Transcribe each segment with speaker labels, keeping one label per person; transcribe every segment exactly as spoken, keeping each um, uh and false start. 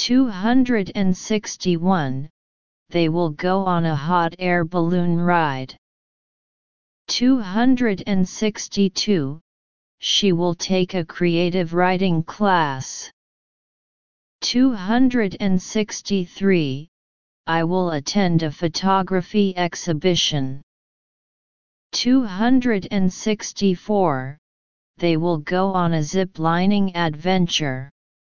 Speaker 1: two hundred sixty-one, they will go on a hot air balloon ride. two hundred sixty-two, she will take a creative writing class. two hundred sixty-three, I will attend a photography exhibition. two hundred sixty-four, they will go on a zip-lining adventure.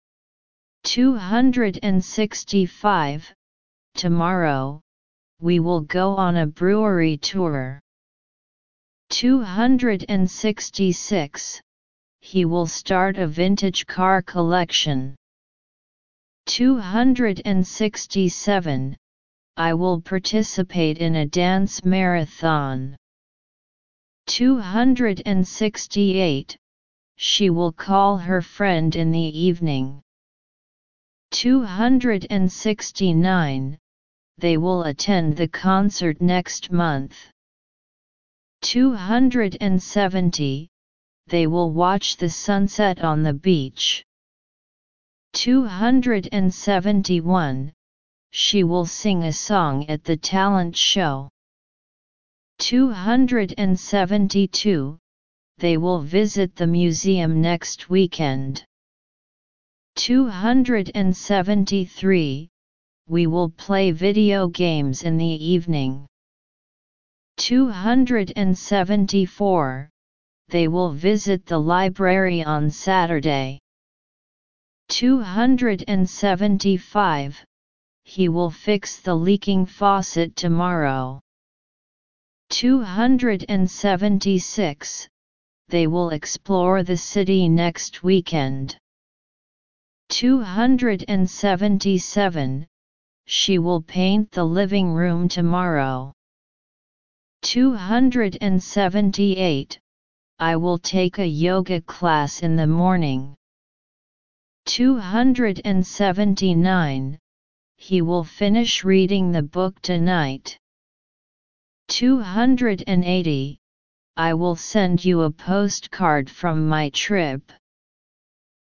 Speaker 1: two hundred sixty-five, tomorrow, we will go on a brewery tour. two hundred sixty-six, he will start a vintage car collection. two hundred sixty-seven, I will participate in a dance marathon. two hundred sixty-eight, she will call her friend in the evening. two hundred sixty-nine, they will attend the concert next month. two hundred seventy, they will watch the sunset on the beach. two hundred seventy-one, she will sing a song at the talent show. two hundred seventy-two, they will visit the museum next weekend. two hundred seventy-three, we will play video games in the evening. two hundred seventy-four, they will visit the library on Saturday. two hundred seventy-five, he will fix the leaking faucet tomorrow. two hundred seventy-six, they will explore the city next weekend. two hundred seventy-seven, she will paint the living room tomorrow. two hundred seventy-eight, I will take a yoga class in the morning. two hundred seventy-nine, he will finish reading the book tonight. two hundred eighty, I will send you a postcard from my trip.